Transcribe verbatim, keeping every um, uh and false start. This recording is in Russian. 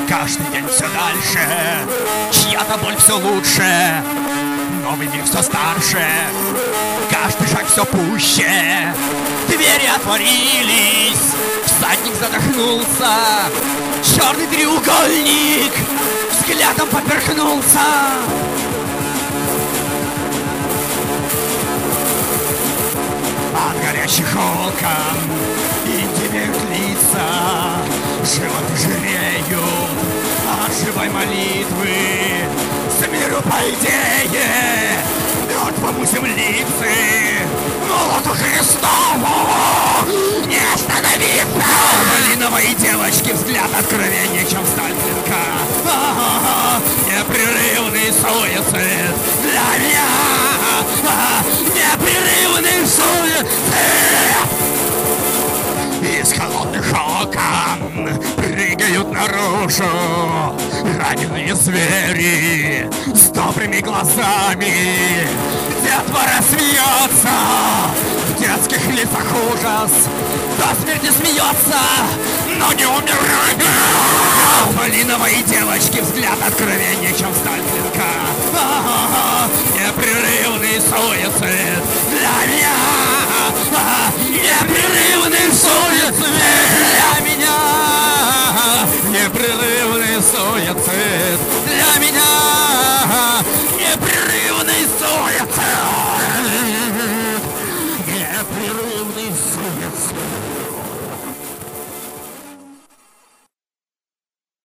Каждый день все дальше, чья-то боль все лучше, новый мир все старше, каждый шаг все пуще. Двери отворились, всадник задохнулся, черный треугольник взглядом поперхнулся. От горящих окон интимеют лица, животы жиреют от живой молитвы. С миру, по идее, мертвому землицы, молоту Христову не остановиться. Малиновой девочки взгляд откровеннее, чем сталь клинка. А-а-а, непрерывный суицид для меня. А-а, непрерывный суицид. Из холодных окон прыгают наружу раненые звери с добрыми глазами. Детвора смеется, в детских лицах ужас, до смерти смеется, но не умирает. Малиновой девочки взгляд откровеннее, чем сталь клинка. А-а-а, непрерывный суицид